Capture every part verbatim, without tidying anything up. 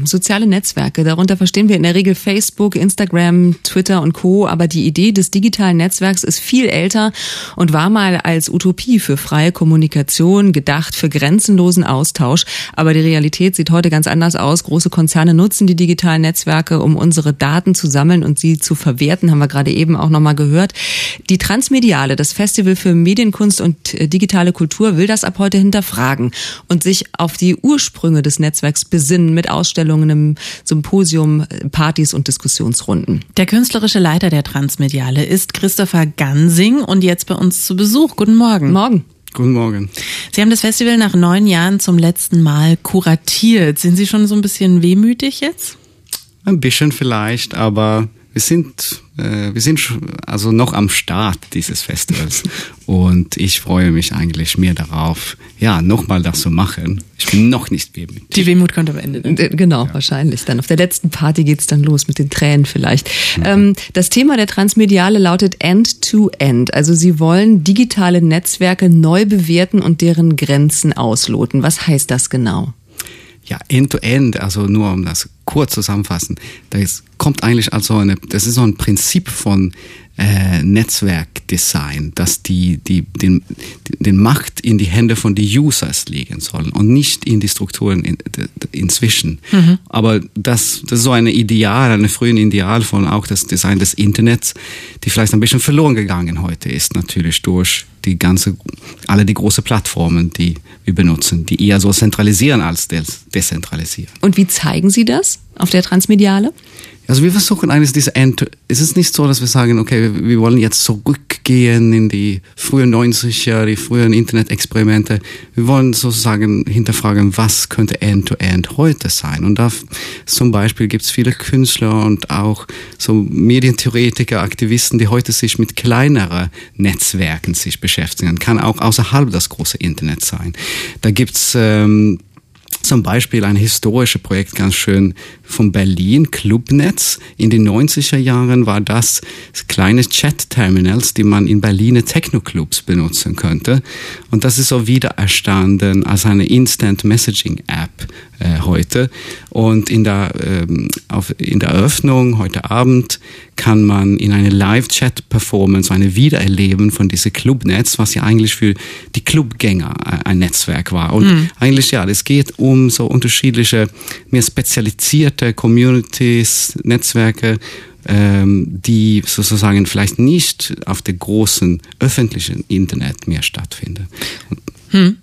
soziale Netzwerke. Darunter verstehen wir in der Regel Facebook, Instagram, Twitter und Co. Aber die Idee des digitalen Netzwerks ist viel älter und war mal als Utopie für freie Kommunikation gedacht, für grenzenlosen Austausch. Aber die Realität sieht heute ganz anders aus. Große Konzerne nutzen die digitalen Netzwerke, um unsere Daten zu sammeln und sie zu verwerten, haben wir gerade eben auch nochmal gehört. Die Transmediale, das Festival für Medienkunst und digitale Kultur, will das ab heute hinterfragen und sich auf die Ursprünge des Netzwerks besinnen mit Ausstellungen im Symposium, Partys und Diskussionsrunden. Der künstlerische Leiter der Transmediale ist Christopher Gansing und jetzt bei uns zu Besuch. Guten Morgen. Morgen. Guten Morgen. Sie haben das Festival nach neun Jahren zum letzten Mal kuratiert. Sind Sie schon so ein bisschen wehmütig jetzt? Ein bisschen vielleicht, aber wir sind, äh, wir sind also noch am Start dieses Festivals und ich freue mich eigentlich mehr darauf, ja, nochmal das zu machen. Ich bin noch nicht wehmütig. Die Wehmut kommt am Ende. Dann. Genau, ja. Wahrscheinlich. Dann auf der letzten Party geht's dann los mit den Tränen vielleicht. Mhm. Ähm, das Thema der Transmediale lautet End-to-End. Also Sie wollen digitale Netzwerke neu bewerten und deren Grenzen ausloten. Was heißt das genau? Ja, End-to-End, also nur um das kurz zusammenfassen, das kommt eigentlich also eine, das ist so ein Prinzip von äh, Netzwerkdesign, dass die, die, den, den Macht in die Hände von den Users legen sollen und nicht in die Strukturen in, de, de, inzwischen. Mhm. Aber das, das ist so eine Ideal, eine frühe Ideal von auch das Design des Internets, die vielleicht ein bisschen verloren gegangen heute ist, natürlich durch die ganze, alle die große Plattformen, die wir benutzen, die eher so zentralisieren als des, dezentralisieren. Und wie zeigen Sie das auf der Transmediale? Also wir versuchen eigentlich diese End, es ist nicht so, dass wir sagen, okay, wir wollen jetzt zurückgehen in die frühen neunziger, die frühen Internet-Experimente. Wir wollen sozusagen hinterfragen, was könnte End-to-End heute sein? Und da zum Beispiel gibt es viele Künstler und auch so Medientheoretiker, Aktivisten, die heute sich mit kleineren Netzwerken sich beschäftigen. Kann auch außerhalb das große Internet sein. Da gibt's ähm, zum Beispiel ein historisches Projekt, ganz schön, von Berlin, Clubnetz. In den neunziger Jahren war das kleine Chat-Terminals, die man in Berliner Techno-Clubs benutzen könnte. Und das ist so wieder erstanden als eine Instant-Messaging-App äh, heute. Und in der, ähm, auf, in der Eröffnung heute Abend kann man in eine Live-Chat-Performance eine Wiedererleben von diesem Clubnetz, was ja eigentlich für die Clubgänger ein Netzwerk war. Und mhm. eigentlich, ja, es geht um so unterschiedliche, mehr spezialisierte Communities, Netzwerke, ähm, die sozusagen vielleicht nicht auf der großen öffentlichen Internet mehr stattfinden. Mhm.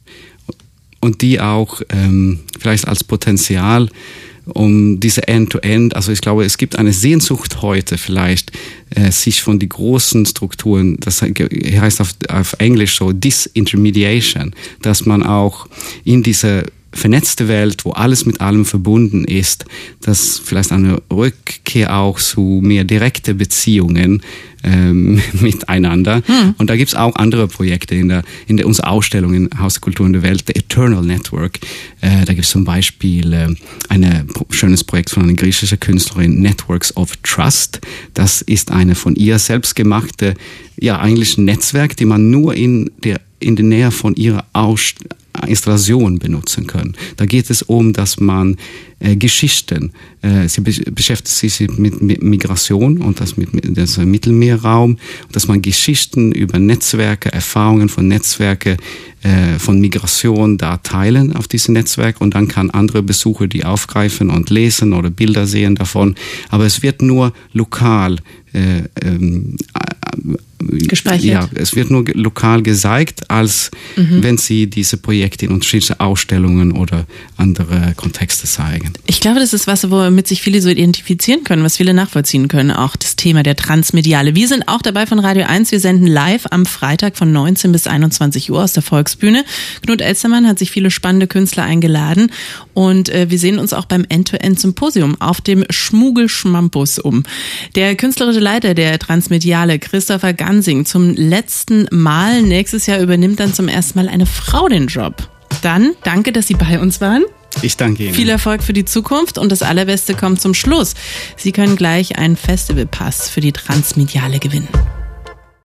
Und die auch ähm, vielleicht als Potenzial um diese End-to-End, also ich glaube, es gibt eine Sehnsucht heute vielleicht, äh, sich von den großen Strukturen, das heißt auf, auf Englisch so Disintermediation, dass man auch in diese vernetzte Welt, wo alles mit allem verbunden ist, dass vielleicht eine Rückkehr auch zu mehr direkte Beziehungen ähm, miteinander. Hm. Und da gibt's auch andere Projekte in der in der unserer Ausstellung in Haus der Kultur und der Welt, The Eternal Network. Äh, da gibt's zum Beispiel äh, ein schönes Projekt von einer griechischen Künstlerin, Networks of Trust. Das ist eine von ihr selbst gemachte, ja eigentlich ein Netzwerk, die man nur in der in der Nähe von ihrer Ausstellung Installation benutzen können. Da geht es um, dass man äh, Geschichten, äh, sie be- beschäftigt sich mit, mit Migration und das mit, mit das Mittelmeerraum, dass man Geschichten über Netzwerke, Erfahrungen von Netzwerke, äh, von Migration da teilen auf diesem Netzwerk und dann kann andere Besucher die aufgreifen und lesen oder Bilder sehen davon. Aber es wird nur lokal äh, ähm, gespeichert. Ja, es wird nur lokal gezeigt, als mhm. wenn sie diese Projekte in unterschiedliche Ausstellungen oder andere Kontexte zeigen. Ich glaube, das ist was, womit sich viele so identifizieren können, was viele nachvollziehen können, auch das Thema der Transmediale. Wir sind auch dabei von Radio eins. Wir senden live am Freitag von neunzehn bis einundzwanzig Uhr aus der Volksbühne. Knut Elstermann hat sich viele spannende Künstler eingeladen und äh, wir sehen uns auch beim End-to-End-Symposium auf dem Schmugel-Schmampus um. Der künstlerische Leiter der Transmediale, Christopher Gansing, zum letzten Mal, nächstes Jahr übernimmt dann zum ersten Mal eine Frau den Job. Dann danke, dass Sie bei uns waren. Ich danke Ihnen. Viel Erfolg für die Zukunft und das Allerbeste kommt zum Schluss. Sie können gleich einen Festivalpass für die Transmediale gewinnen.